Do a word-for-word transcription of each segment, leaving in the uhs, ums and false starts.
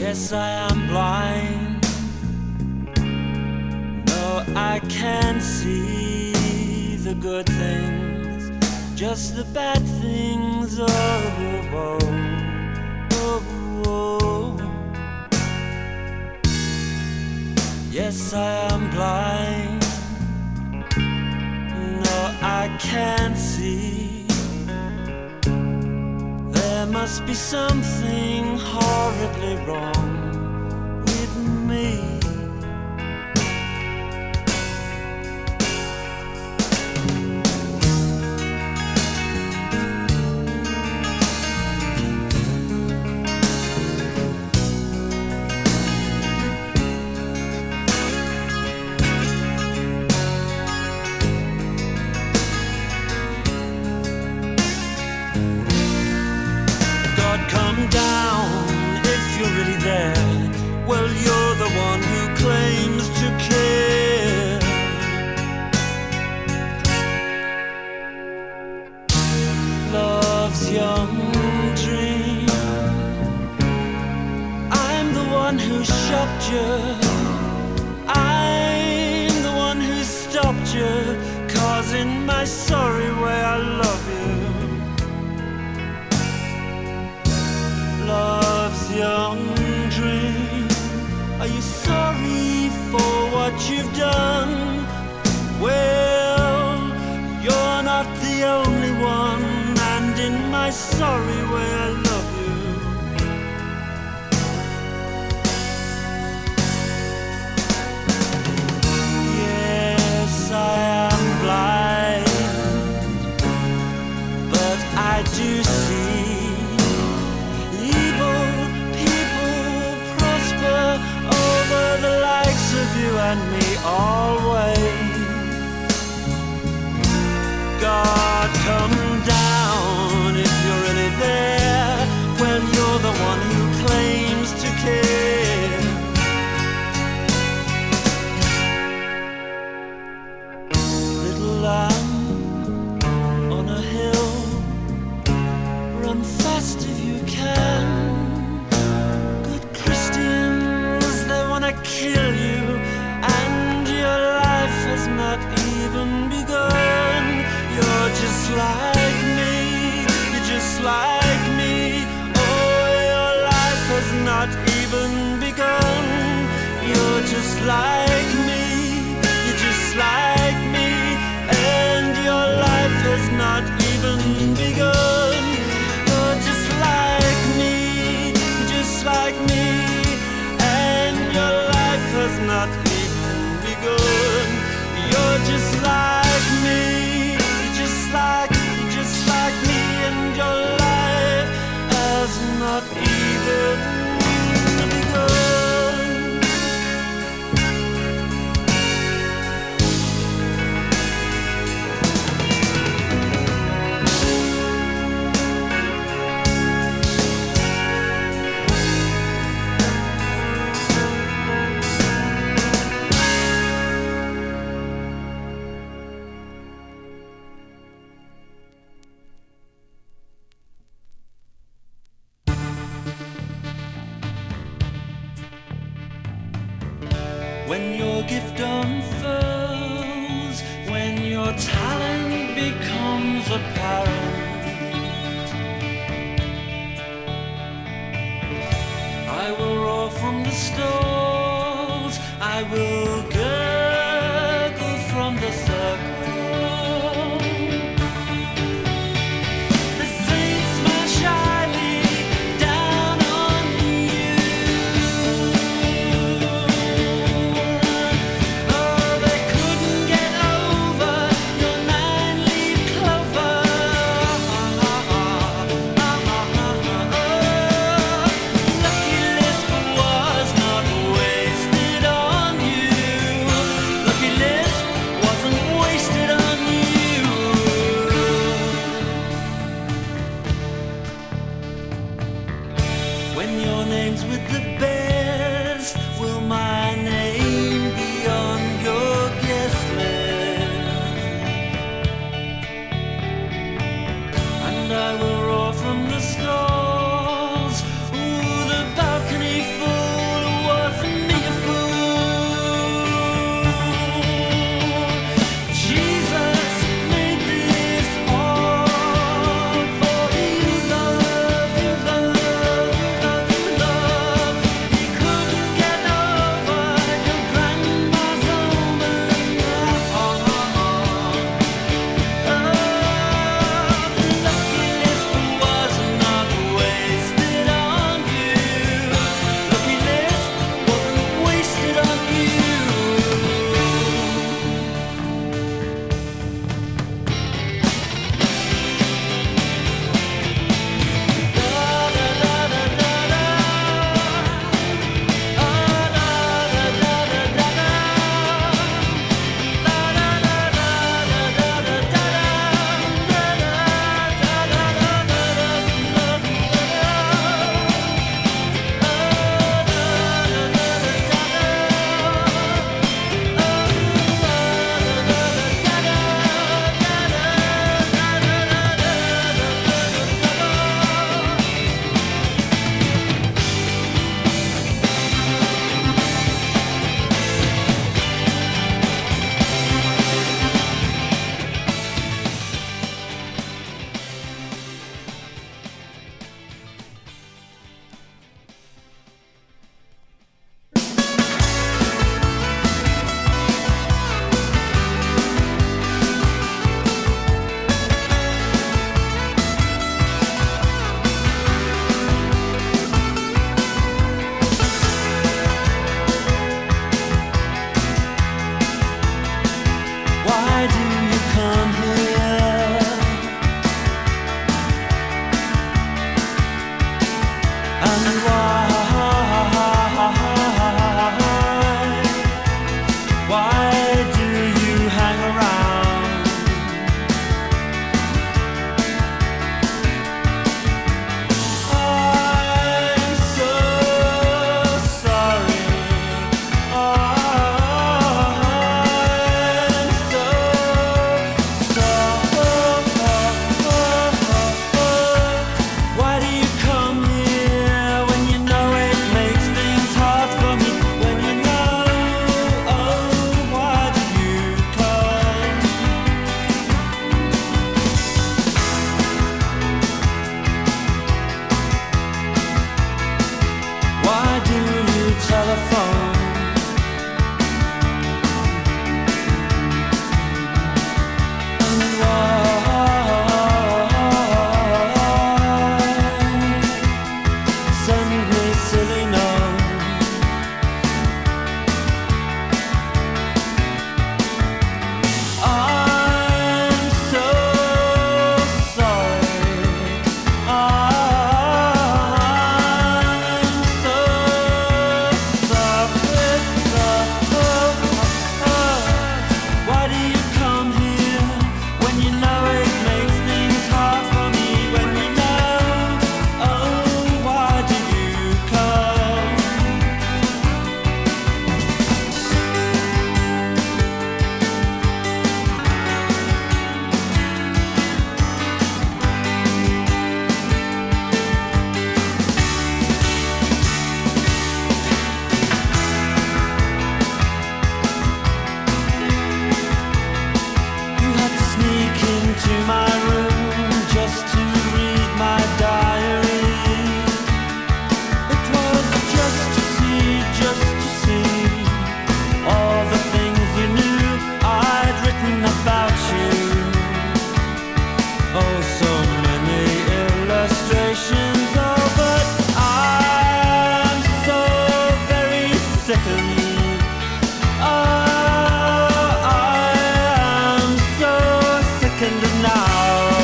Yes, I am blind. No, I can't see the good things, just the bad things. Oh, oh, oh, oh. Yes, I am blind. No, I can't see. There must be something horribly wrong with me. Come down if you're really there. Well, you're the one who claims to care. Love's young dream. I'm the one who shocked you. I'm the one who stopped you, 'cause in my sorry way I love you. Love's young dream. Are you sorry for what you've done? Well, you're not the only one, and in my sorry way I love you. Yes, I am blind, but I do see. The likes of you and me always. God, come down if you're really there. Well, you're the one who claims to care. Little lamb on a hill, run fast if you can. Kill you, and your life has not even begun. You're just like me, you're just like me. Oh, your life has not even begun. You're just like me, you're just like me, and your life has not even begun. You're just like me, you're just like me, has not even begun. You're just like me, just like, just like me, and your life has not even begun. When your gift unfurls, when your talent becomes apparent, I will roar from the stalls, I will gurgle from the circle. I will roar from the stalls. Ooh, the balcony full Oh, so many illustrations. Oh, but I'm so very sickened. Oh, I am so sickened now.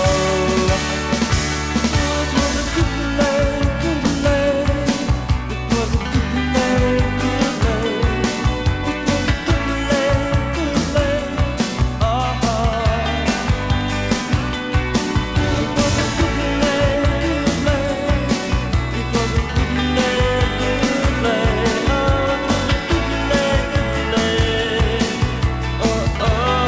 It was a good delay, good delay. It was a good delay, good delay. It was a good delay, good delay. Oh, it was a good delay, good delay. It was a good delay, good delay. Oh, it was a good delay, good delay. Oh, oh,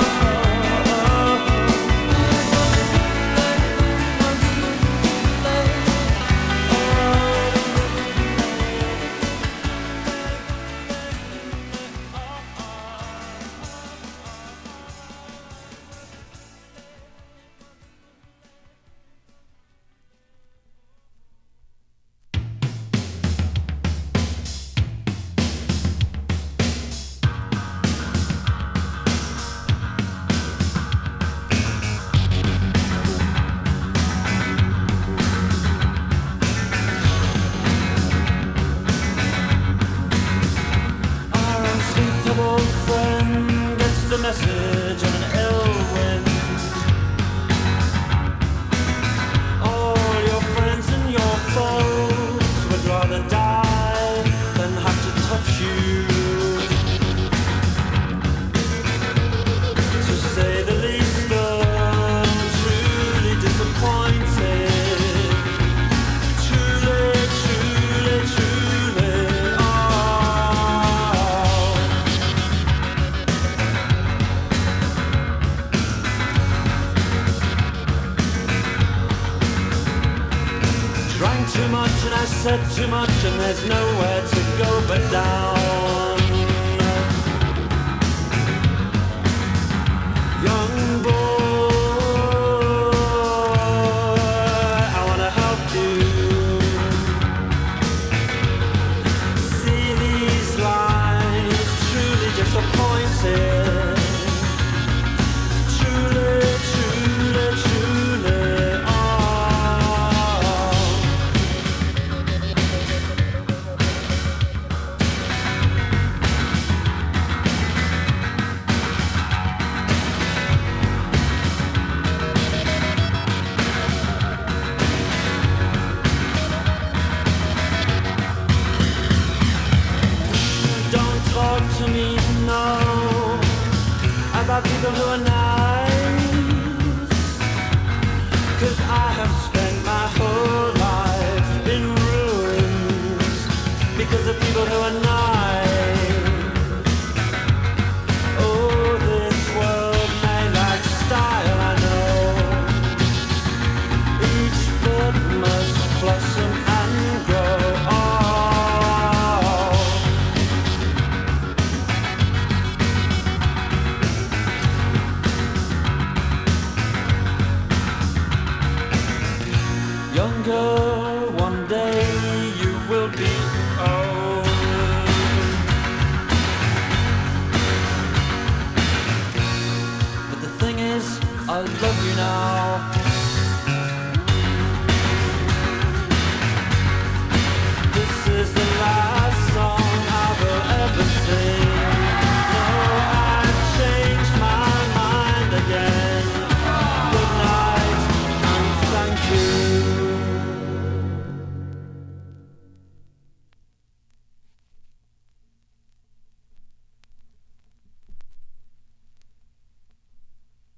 our unspeakable friend gets the message in an ill wind. All your friends and your foes would rather die than have to touch you. To say the least, I'm truly disappointed. Truly, truly, truly. Oh. Drank too much and I said too much, and there's nowhere to go but down. Young boy, I wanna help you. See these lines, truly disappointed. Truly, truly, truly. Oh. Don't talk to me, no, about people who are nice. 'Cause I have spent my whole life in ruins because of people who are nice. Oh, this world may lack style, I know. Each bud must blossom and grow. Oh. Younger, one day you will be old. But the thing is, I love you now.